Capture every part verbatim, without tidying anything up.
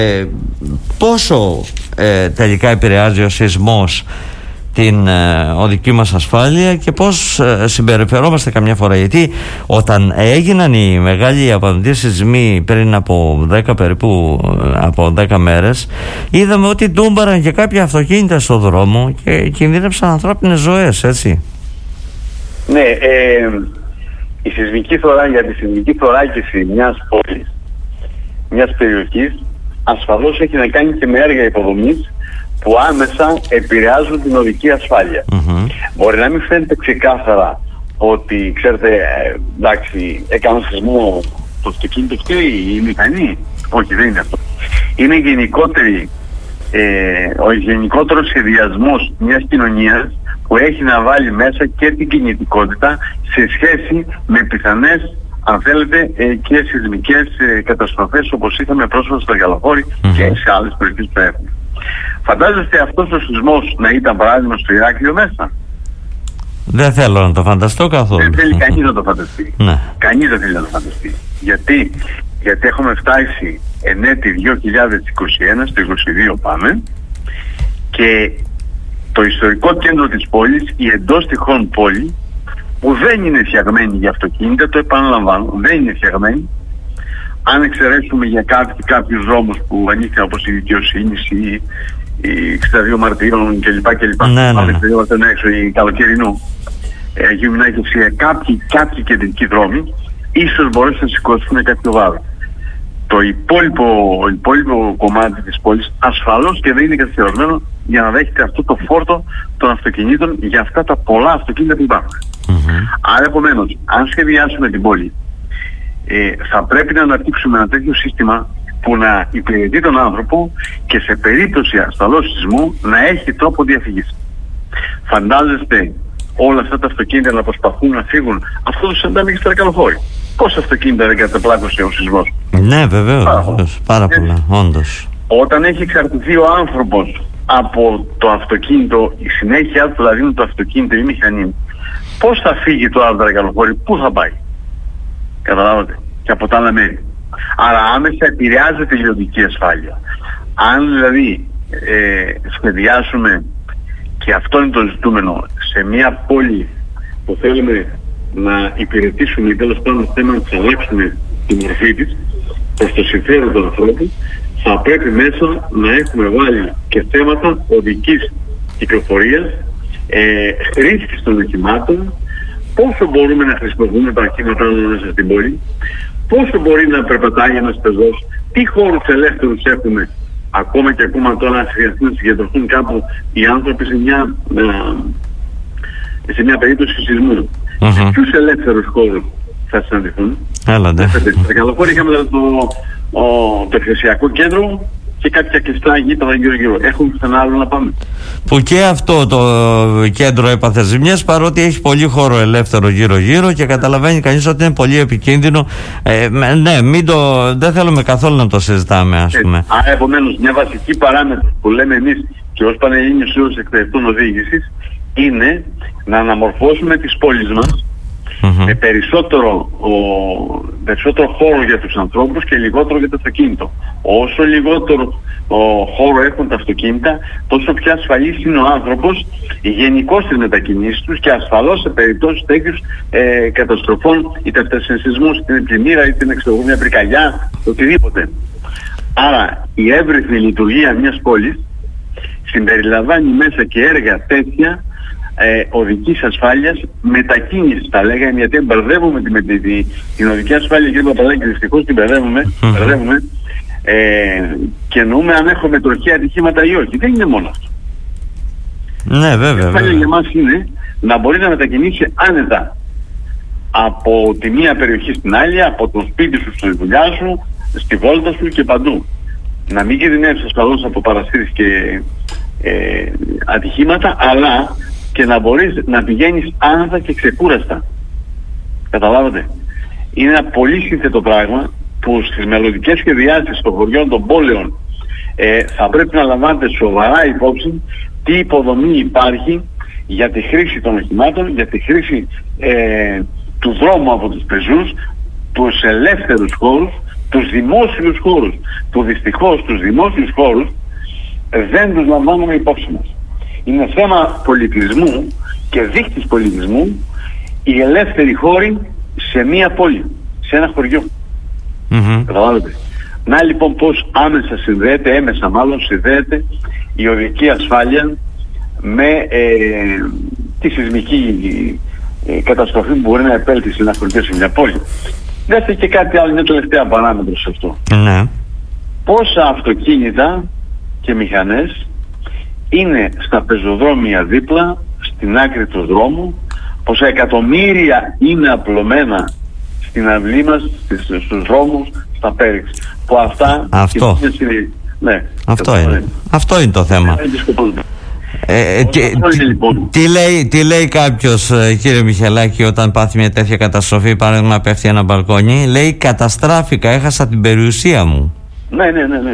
Ε, πόσο ε, τελικά επηρεάζει ο σεισμός την ε, οδική μας ασφάλεια και πώς ε, συμπεριφερόμαστε καμιά φορά, γιατί όταν έγιναν οι μεγάλοι απαντήσεις σεισμοί πριν από δέκα περίπου από δέκα μέρες, είδαμε ότι ντούμπαραν και κάποια αυτοκίνητα στο δρόμο και κινδύνευσαν ανθρώπινες ζωές, έτσι. Ναι, ε, η σεισμική θωρά, για τη σεισμική θωράκιση μιας πόλης, μιας περιοχής, ασφαλώς έχει να κάνει και με έργα υποδομής που άμεσα επηρεάζουν την οδική ασφάλεια. Mm-hmm. Μπορεί να μην φαίνεται ξεκάθαρα ότι, ξέρετε, ε, εντάξει, έκανα σεισμό το αυτοκίνητο και η μηχανή. Όχι, δεν είναι αυτό. Είναι γενικότερη, ε, ο γενικότερος σχεδιασμός μιας κοινωνίας που έχει να βάλει μέσα και την κινητικότητα σε σχέση με πιθανές, αν θέλετε, ε, και σεισμικές ε, καταστροφές όπως είχαμε πρόσφατα στο Γαλαφόρι mm-hmm. και σε άλλες περιοχές που έχουμε. Φαντάζεστε αυτός ο σεισμός να ήταν παράδειγμα στο Ηράκλειο μέσα? Δεν θέλω να το φανταστώ καθόλου. Δεν θέλει κανείς να το φανταστεί. Ναι. Κανείς δεν θέλει να το φανταστεί. Γιατί, Γιατί έχουμε φτάσει εν έτη δύο χιλιάδες είκοσι ένα, στο είκοσι δύο πάμε, και το ιστορικό κέντρο της πόλης, η εντός τυχόν πόλη, που δεν είναι φτιαγμένη για αυτοκίνητα, το επαναλαμβάνω, δεν είναι φτιαγμένη. Αν εξαιρέσουμε για κάποιοι, κάποιους δρόμους που ανήκαν, όπως η δικαιοσύνη ή οι εξήντα δύο Μαρτίων κλπ. κλπ. Ναι, ναι, ναι. Ήταν έξω η καλοκαιρινού. Ε, γυμνάκευση, κάποιοι, κάποιοι κεντρικοί δρόμοι, ίσως μπορέσουν να σηκώσουν κάποιο βάρος. Το υπόλοιπο, υπόλοιπο κομμάτι της πόλης ασφαλώς και δεν είναι καθιερωμένο για να δέχεται αυτό το φόρτο των αυτοκινήτων για αυτά τα πολλά αυτοκίνητα που υπάρχουν. Mm-hmm. Άρα, επομένως, αν σχεδιάσουμε την πόλη, ε, θα πρέπει να αναπτύξουμε ένα τέτοιο σύστημα που να υπηρετεί τον άνθρωπο και σε περίπτωση ασφαλώς σεισμού να έχει τρόπο διαφυγής. Φαντάζεστε όλα αυτά τα αυτοκίνητα να προσπαθούν να φύγουν? Αυτό το συναντάμε και στο Καλαφόρι. Πόσα αυτοκίνητα δεν καταπλάκωσε ο σεισμός? Ναι, βεβαίως. Πάρα, βεβαίως, πάρα πολλά, όντως. Όταν έχει εξαρτηθεί ο άνθρωπος από το αυτοκίνητο, η συνέχεια του δηλαδή είναι το αυτοκίνητο ή η μηχανή, πώς θα φύγει το άλλο Καλαφόρι, πού θα πάει? Καταλάβατε? Και από τα άλλα μέρη. Άρα άμεσα επηρεάζεται η οδική ασφάλεια. Αν δηλαδή ε, σχεδιάσουμε, και αυτό είναι το ζητούμενο, σε μια πόλη που θέλουμε να υπηρετήσουμε ή τέλος πάντων θέλουμε να αλλάξουμε τη μορφή της προς το συμφέρον των ανθρώπων, θα πρέπει μέσα να έχουμε βάλει και θέματα οδικής κυκλοφορίας, ε, χρήσης των οχημάτων, πόσο μπορούμε να χρησιμοποιούμε τα οχήματα μέσα στην πόλη, πόσο μπορεί να περπατάει ένας πεζός, τι χώρους ελεύθερους έχουμε, ακόμα και ακόμα τώρα να χρειαστούν να συγκεντρωθούν κάπου οι άνθρωποι σε μια, σε μια περίπτωση σεισμού. Mm-hmm. Σε ποιους ελεύθερους χώρους θα συναντηθούν? Έλατε. Στο Καλαφόρι είχαμε το, το, το εκθεσιακό κέντρο και κάποια κλειστά γήπεδα γύρω-γύρω. Έχουμε πουθενά άλλο να πάμε? Που και αυτό το κέντρο έπαθε ζημιές, παρότι έχει πολύ χώρο ελεύθερο γύρω-γύρω και καταλαβαίνει κανείς ότι είναι πολύ επικίνδυνο. Ε, ναι, μην το, δεν θέλουμε καθόλου να το συζητάμε, ας πούμε. Ε, άρα, επομένως, μια βασική παράμετρο που λέμε εμείς και ως Πανελλήνιος Σύλλογος Εκπαιδευτών Οδήγησης είναι να αναμορφώσουμε τις πόλεις μας mm-hmm. με περισσότερο, ο, περισσότερο χώρο για τους ανθρώπους και λιγότερο για το αυτοκίνητο. Όσο λιγότερο ο, χώρο έχουν τα αυτοκίνητα, τόσο πιο ασφαλής είναι ο άνθρωπος γενικώς στις μετακινήσεις τους και ασφαλώς σε περιπτώσεις τέτοιους ε, καταστροφών, είτε αυτές είναι σεισμούς, είτε είναι πλημμύρα, είτε είναι εξωγό, μια πυρκαγιά, οτιδήποτε. Άρα η εύρυθμη λειτουργία μιας πόλης συμπεριλαμβάνει μέσα και έργα τέτοια ε, οδικής ασφάλειας, μετακίνησης τα λέγαμε, γιατί μπερδεύουμε τη, τη, τη, την οδική ασφάλεια, κύριε Παπαδάκη, δυστυχώς την μπερδεύουμε, mm-hmm. μπερδεύουμε ε, και εννοούμε αν έχουμε τροχαία ατυχήματα ή όχι. Δεν είναι μόνο αυτό. Ναι, βέβαια. Η ασφάλεια για μας είναι να μπορεί να μετακινήσει άνετα από τη μία περιοχή στην άλλη, από το σπίτι σου, στη δουλειά σου, στη βόλτα σου και παντού. Να μην κινδυνεύσεις ασφαλώς από παρασύρεις και ε, ατυχήματα, αλλά και να μπορείς να πηγαίνεις άνετα και ξεκούραστα. Καταλάβατε? Είναι ένα πολύ σύνθετο πράγμα που στις μελλοντικές σχεδιάσεις των χωριών των πόλεων ε, θα πρέπει να λαμβάνετε σοβαρά υπόψη τι υποδομή υπάρχει για τη χρήση των οχημάτων, για τη χρήση ε, του δρόμου από τους πεζούς, τους ελεύθερους χώρους, τους δημόσιους χώρους, που δυστυχώς τους δημόσιους χώρους δεν τους λαμβάνουμε υπόψη μας. Είναι θέμα πολιτισμού και δείκτης πολιτισμού η ελεύθερη χώρη σε μία πόλη, σε ένα χωριό. Mm-hmm. Καταλάβετε. Να λοιπόν πως άμεσα συνδέεται, έμεσα μάλλον συνδέεται η οδική ασφάλεια με ε, τη σεισμική ε, καταστροφή που μπορεί να επέλθει σε ένα χωριό, σε μια πόλη. Δέστε και κάτι άλλο, μια τελευταία παράμετρο σε αυτό. Ναι. Πόσα αυτοκίνητα και μηχανές είναι στα πεζοδρόμια δίπλα, στην άκρη του δρόμου, πόσα εκατομμύρια είναι απλωμένα στην αυλή μας, στους δρόμους, στα πέριξ. Που αυτά... Αυτό. Είναι, ναι, αυτό, είναι. είναι. Αυτό είναι το θέμα. Ε, ε, τι, λοιπόν. τι, λέει, τι λέει κάποιος, κύριε Μιχελάκη, όταν πάθει μια τέτοια καταστροφή, παράδειγμα πέφτει ένα μπαλκόνι, λέει καταστράφηκα, έχασα την περιουσία μου. Ναι, ναι, ναι, ναι.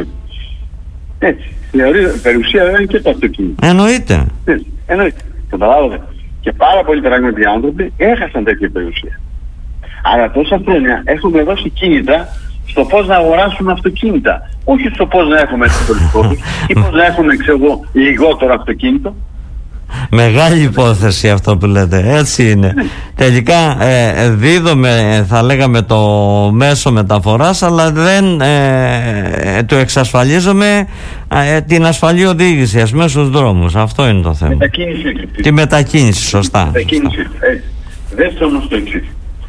Έτσι. Η περιουσία δεν είναι και το αυτοκίνητο. Εννοείται. Έτσι. Εννοείται. Καταλάβατε. Και πάρα πολλοί πράγματι άνθρωποι έχασαν τέτοια περιουσία. Αλλά τόσα χρόνια έχουμε δώσει κίνητρα στο πώς να αγοράσουμε αυτοκίνητα. Όχι στο πώς να έχουμε εξωτερικούς ή πώς να έχουμε, ξέρω εγώ, λιγότερο αυτοκίνητο. Μεγάλη υπόθεση αυτό που λέτε. Έτσι είναι. Τελικά ε, δίδουμε, θα λέγαμε, το μέσο μεταφοράς, αλλά δεν ε, του εξασφαλίζουμε ε, την ασφαλή οδήγηση, ας πούμε, στους δρόμους. Αυτό είναι το θέμα. Μετακίνηση. Τη μετακίνηση, σωστά. Μετακίνηση. Ε, δέστε όμως το εξής.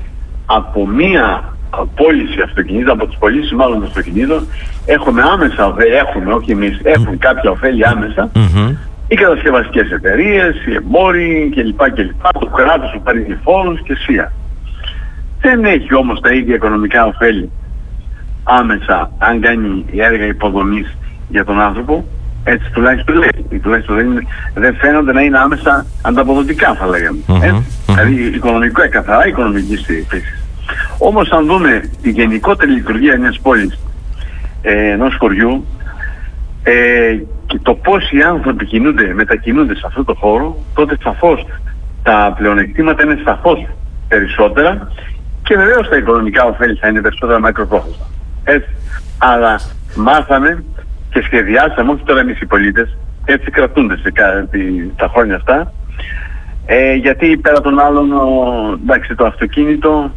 Από μία πώληση αυτοκινήτων, από τις πωλήσεις μάλλον αυτοκινήτων, έχουμε άμεσα, δεν έχουμε, όχι εμείς, έχουν κάποια ωφέλη άμεσα. Mm-hmm. Οι κατασκευαστικές εταιρείες, οι εμπόροι κλπ. κλπ. Το κράτος που παίρνει φόρους και σία. Δεν έχει όμως τα ίδια οικονομικά ωφέλη άμεσα αν κάνει έργα υποδομής για τον άνθρωπο. Έτσι τουλάχιστον λέει. Τουλάχιστον δεν, είναι, δεν φαίνονται να είναι άμεσα ανταποδοτικά, θα λέγαμε. Mm-hmm. Έτσι. Mm-hmm. Δηλαδή οικονομικό, καθαρά οικονομική φύση. Όμως αν δούμε τη γενικότερη λειτουργία μιας πόλης, ε, ενός χωριού, ε, και το πώς οι άνθρωποι κινούνται, μετακινούνται σε αυτό το χώρο, τότε σαφώς τα πλεονεκτήματα είναι σαφώς περισσότερα και βεβαίως τα οικονομικά ωφέλη θα είναι περισσότερα μακροπρόθεσμα. Έτσι. Αλλά μάθαμε και σχεδιάσαμε, όχι τώρα εμείς οι πολίτες, έτσι κρατούνται σε κάτι, τα χρόνια αυτά, ε, γιατί πέρα των άλλων, ο, εντάξει, το αυτοκίνητο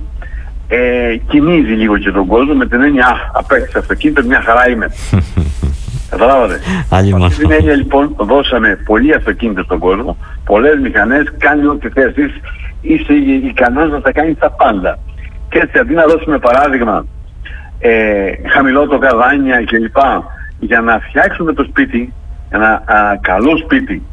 ε, κινίζει λίγο και τον κόσμο με την έννοια, α, απέκτησε αυτοκίνητο, μια χαρά είμαι. Καταλάβατε. Αυτή την έννοια λοιπόν δώσαμε πολύ αυτοκίνητο στον κόσμο, πολλές μηχανές, κάνει ό,τι θες, είσαι ικανός να τα κάνεις τα πάντα. Και έτσι αντί να δώσουμε παράδειγμα ε, χαμηλότοκα δάνεια κλπ. Για να φτιάξουμε το σπίτι, ένα α, καλό σπίτι,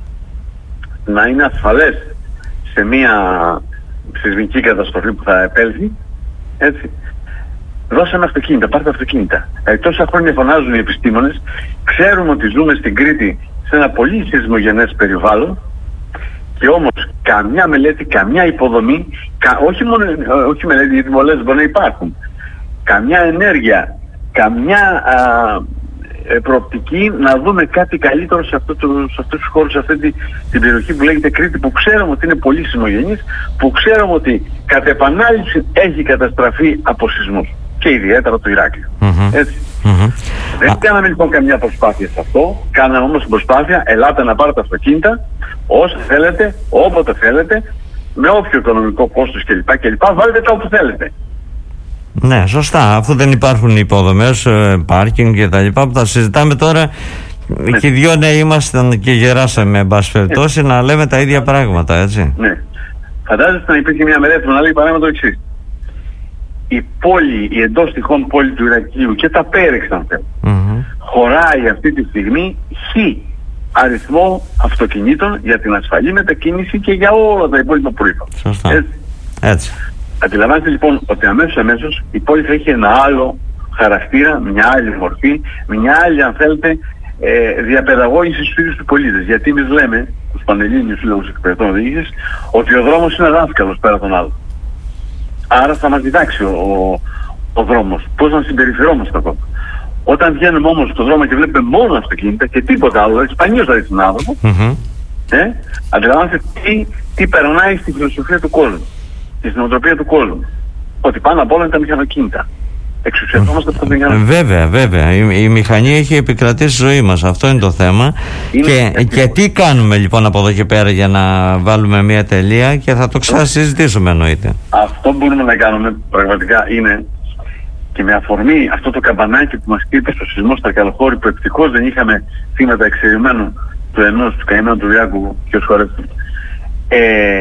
να είναι ασφαλές σε μια σεισμική καταστροφή που θα επέλθει, έτσι. Δώσαμε αυτοκίνητα, πάρτε αυτοκίνητα. Ε, τόσα χρόνια φωνάζουν οι επιστήμονες, ξέρουμε ότι ζούμε στην Κρήτη σε ένα πολύ σεισμογενές περιβάλλον και όμως καμιά μελέτη, καμιά υποδομή, κα, όχι, μόνο, όχι μελέτη γιατί πολλές μπορεί να υπάρχουν, καμιά ενέργεια, καμιά α, προοπτική να δούμε κάτι καλύτερο σε, αυτό το, σε αυτούς τους χώρους, σε αυτή τη, την περιοχή που λέγεται Κρήτη, που ξέρουμε ότι είναι πολύ σεισμογενής, που ξέρουμε ότι κατ' επανάληψη έχει καταστραφεί από σεισμούς. Και ιδιαίτερα το Ηράκλειο. Mm-hmm. Έτσι. Mm-hmm. Δεν ah. κάναμε λοιπόν καμιά προσπάθεια σε αυτό. Κάναμε όμως την προσπάθεια, ελάτε να πάρετε αυτοκίνητα όσο θέλετε, όποτε θέλετε, με όποιο οικονομικό κόστος κλπ. κλπ. Βάλετε τα όπου θέλετε. Ναι, σωστά. Αφού δεν υπάρχουν υποδομές, πάρκινγκ και τα λοιπά που τα συζητάμε τώρα, ναι. Και οι δυο νέοι ήμασταν και γεράσαμε, εν πάση περιπτώσει, ναι. Να λέμε τα ίδια πράγματα, έτσι. Ναι. Φαντάζεστε να υπήρχε μια μελέτη που να λέει παράδειγμα το εξής. Η πόλη, η εντός τυχόν πόλη του Ηρακλείου και τα Πέριξ, αν θέλετε, mm-hmm. χωράει αυτή τη στιγμή χ αριθμό αυτοκινήτων για την ασφαλή μετακίνηση και για όλα τα υπόλοιπα που είπα. Σωστά. Έτσι. Έτσι. Αντιλαμβάνεστε λοιπόν ότι αμέσως αμέσως η πόλη θα έχει ένα άλλο χαρακτήρα, μια άλλη μορφή, μια άλλη, αν θέλετε, ε, διαπαιδαγώγηση στους ίδιους τους πολίτες. Γιατί εμείς λέμε, τους Πανελλήνιους Σύλλογους Εκπαιδευτών Οδήγησης, ότι ο δρόμος είναι δάσκαλος πέρα τον άλλο. Άρα θα μας διδάξει ο, ο, ο δρόμος, πώς να συμπεριφερόμαστε ακόμα. Όταν βγαίνουμε όμως στον δρόμο και βλέπουμε μόνο αυτοκίνητα και τίποτα άλλο, σπανίως θα δει τον άνθρωπο, mm-hmm. ε, αντιλαμβάνεστε τι, τι περνάει στη φιλοσοφία του κόσμου, στη νοοτροπία του κόσμου. Ότι πάνω απ' όλα είναι τα μηχανοκίνητα. εξουσιαζόμαστε από το μηχανή. Βέβαια, βέβαια. Η, η μηχανή έχει επικρατήσει στη ζωή μας. Αυτό είναι το θέμα. Είναι και, και τι κάνουμε λοιπόν από εδώ και πέρα για να βάλουμε μια τελεία, και θα το ξανασυζητήσουμε εννοείται. Αυτό που μπορούμε να κάνουμε πραγματικά είναι, και με αφορμή αυτό το καμπανάκι που μας χτύπησε στο σεισμό στα Αρκαλοχώρη, που ευτυχώς δεν είχαμε θύματα εξαιρεμένου του ενός, του καημένου του Λιάκου και ο Σχορεύτη. Ε,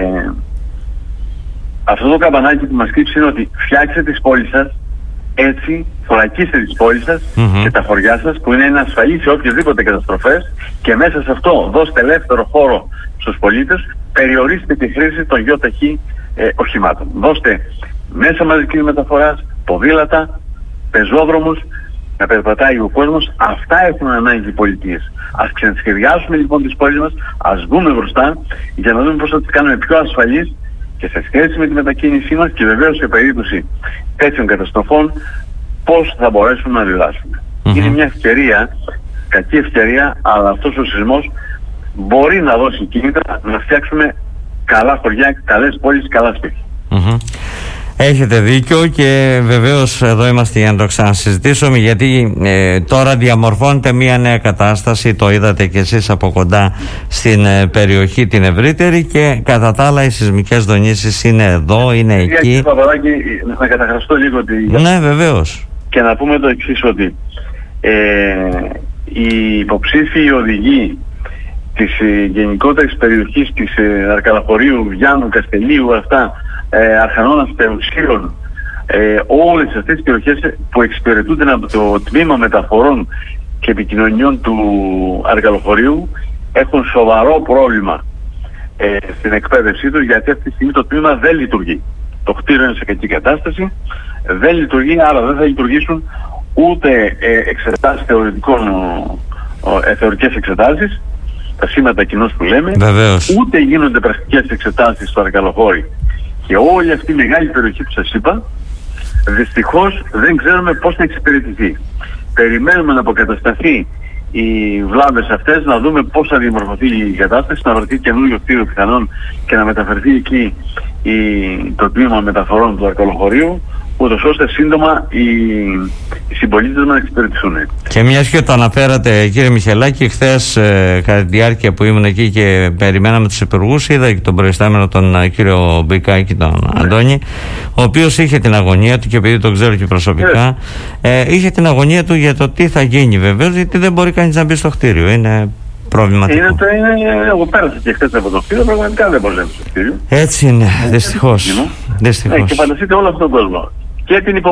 αυτό το καμπανάκι που μας χτύπησε είναι ότι φτιάξτε τις πόλεις σας έτσι, θωρακίστε τις πόλεις σας mm-hmm. και τα χωριά σας, που είναι ένα ασφαλή σε οποιασδήποτε καταστροφές, και μέσα σε αυτό δώστε ελεύθερο χώρο στους πολίτες, περιορίστε τη χρήση των γεωταχή ε, οχημάτων. Δώστε μέσα μαζικής μεταφοράς, ποδήλατα, πεζόδρομους, να περπατάει ο κόσμος. Αυτά έχουν ανάγκη οι πολιτείες. Ας ξεσχεδιάσουμε λοιπόν τις πόλεις μας, ας βγούμε μπροστά για να δούμε πώς θα τις κάνουμε πιο ασφαλείς και σε σχέση με τη μετακίνησή μας, και βεβαίως σε περίπτωση τέτοιων καταστροφών πώς θα μπορέσουμε να αντιδράσουμε. Mm-hmm. Είναι μια ευκαιρία, κακή ευκαιρία, αλλά αυτός ο σεισμός μπορεί να δώσει κίνητρα να φτιάξουμε καλά χωριά, καλές πόλεις, καλά σπίτια. Mm-hmm. Έχετε δίκιο, και βεβαίως εδώ είμαστε για να το ξανασυζητήσουμε, γιατί ε, τώρα διαμορφώνεται μια νέα κατάσταση, το είδατε και εσείς από κοντά στην ε, περιοχή την ευρύτερη, και κατά τα άλλα οι σεισμικές δονήσεις είναι εδώ, είναι εκεί. Κύριε Παπαδάκη, να καταχραστώ λίγο ότι... Ναι, βεβαίως. Και να πούμε το εξής, ότι ε, οι υποψήφιοι οδηγοί της ε, γενικότερης περιοχής της ε, Αρκαλοχωρίου, Βιάννου, Καστελίου, αυτά, ε, Αρχανώνας, Περουσίων, ε, όλες αυτές τις περιοχές που εξυπηρετούνται από το τμήμα μεταφορών και επικοινωνιών του Αρκαλοχωρίου, έχουν σοβαρό πρόβλημα ε, στην εκπαίδευσή τους, γιατί αυτή τη στιγμή το τμήμα δεν λειτουργεί. Το κτίριο είναι σε κακή κατάσταση, δεν λειτουργεί, άρα δεν θα λειτουργήσουν ούτε ε, εξετάσεις θεωρητικών, ε, θεωρικές εξετάσεις, τα σήματα κοινώς που λέμε, βεβαίως, ούτε γίνονται πρακτικές εξετάσεις στο Αρκαλοχώρι. Και όλη αυτή η μεγάλη περιοχή που σας είπα, δυστυχώς δεν ξέρουμε πώς θα εξυπηρετηθεί. Περιμένουμε να αποκατασταθεί οι βλάβες αυτές, να δούμε πώς θα διαμορφωθεί η κατάσταση, να βρεθεί καινούριο κτίριο πιθανόν και να μεταφερθεί εκεί η, το τμήμα μεταφορών του Αρκαλοχωρίου, ούτως ώστε σύντομα οι, οι συμπολίτες μας να εξυπηρετηθούν. Και μιας και το αναφέρατε, κύριε Μιχελάκη, χθες ε, κατά τη διάρκεια που ήμουν εκεί και περιμέναμε τους υπουργούς, είδα και τον προϊστάμενο τον ε, κύριο Μπικάκη, τον ναι. Αντώνη, ο οποίος είχε την αγωνία του, και επειδή τον ξέρω και προσωπικά, ε, είχε την αγωνία του για το τι θα γίνει, βεβαίως, γιατί δεν μπορεί κανείς να μπει στο κτίριο. Είναι προβληματικό. Είναι, είναι, εγώ πέρασα και χθες από το κτίριο, πραγματικά δεν μπορεί να μπει στο κτίριο. Έτσι είναι, δυστυχώς. Ε, και φανταστείτε όλο αυτόν τον κόσμο. Και την